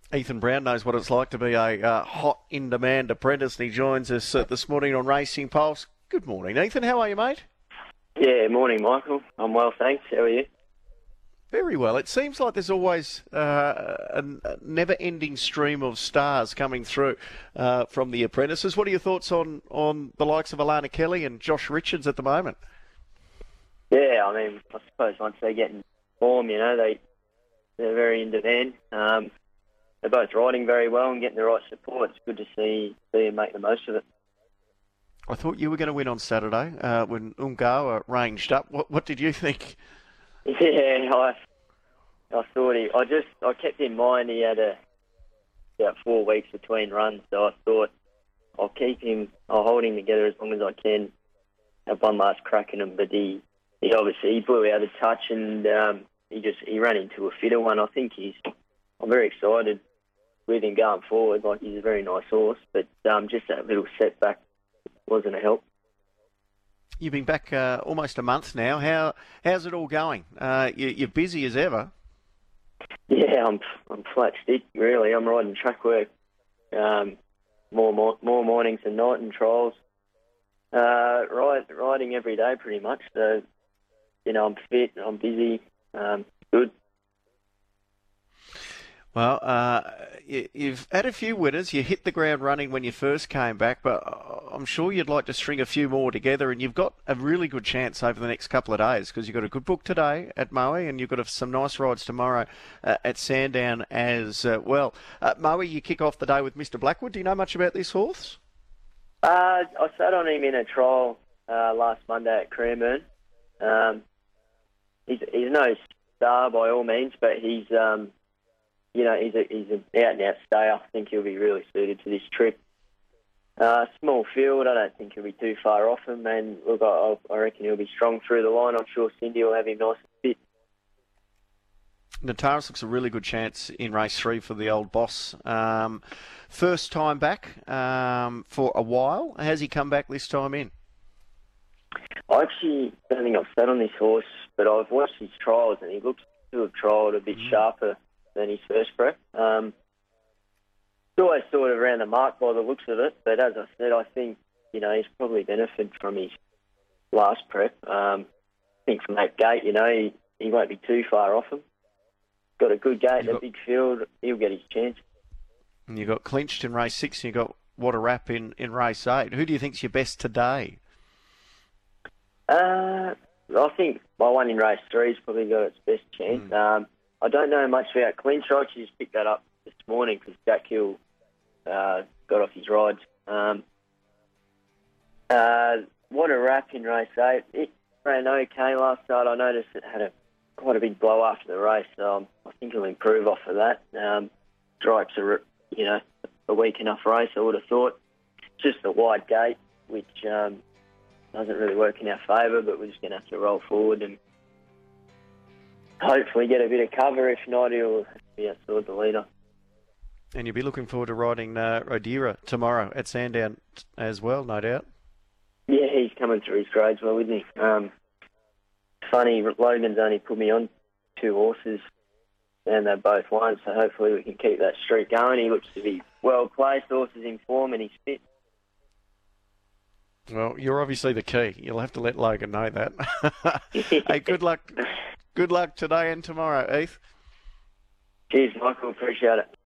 Ethan Brown knows what it's like to be a hot, in-demand apprentice, and he joins us this morning on Racing Pulse. Good morning, Ethan. How are you, mate? Yeah, morning, Michael. I'm well, thanks. How are you? Very well. It seems like there's always a never-ending stream of stars coming through from the apprentices. What are your thoughts on the likes of Alana Kelly and Josh Richards at the moment? Yeah, I mean, I suppose once they get in form, they're very in demand. They're both riding very well and getting the right support. It's good to see them make the most of it. I thought you were going to win on Saturday when Ungawa ranged up. What did you think? Yeah, I thought I kept in mind he had about 4 weeks between runs, so I thought I'll hold him together as long as I can, have one last crack at him. But he blew out a touch and he ran into a fitter one. I'm very excited with him going forward. Like, he's a very nice horse, but just that little setback wasn't a help. You've been back almost a month now. How's it all going? You're busy as ever. Yeah, I'm flat stick really. I'm riding track work more mornings than night and trials. Riding every day pretty much. So I'm fit. I'm busy. Good. Well, you've had a few winners. You hit the ground running when you first came back, but I'm sure you'd like to string a few more together, and you've got a really good chance over the next couple of days because you've got a good book today at Moe, and you've got some nice rides tomorrow at Sandown as well. Moe, you kick off the day with Mr. Blackwood. Do you know much about this horse? I sat on him in a trial last Monday at Cranbourne. He's no star by all means, but he's an out-and-out stayer. I think he'll be really suited to this trip. Small field, I don't think he'll be too far off him, and look, I reckon he'll be strong through the line. I'm sure Cindy will have him nice and fit. Nataris looks a really good chance in race 3 for the old boss. First time back for a while. Has he come back this time in? I actually don't think I've sat on this horse, but I've watched his trials, and he looks to have trialled a bit sharper than his first prep. It's always sort of around the mark by the looks of it, but as I said, I think he's probably benefited from his last prep. I think from that gate, he won't be too far off him. Got a good gate, a big field, he'll get his chance. And you got clinched in race 6, and you got What a Rap in race 8. Who do you think's your best today? I think my one in race 3 has probably got its best chance. I don't know much about clinch. I actually just picked that up this morning because Jack Hill got off his rides. What a Rap in race 8. It ran okay last start. I noticed it had quite a big blow after the race, so I think it'll improve off of that. Stripes are, a weak enough race, I would have thought. Just a wide gate, which doesn't really work in our favour, but we're just going to have to roll forward and hopefully get a bit of cover. If not, he'll be outside the leader. And you'll be looking forward to riding Rodira tomorrow at Sandown as well, no doubt. Yeah, he's coming through his grades well, isn't he? Funny, Logan's only put me on 2 horses, and they both won, so hopefully we can keep that streak going. He looks to be well placed, horses in form, and he's fit. Well, you're obviously the key. You'll have to let Logan know that. Hey, good luck. Good luck today and tomorrow, Heath. Cheers, Michael. Appreciate it.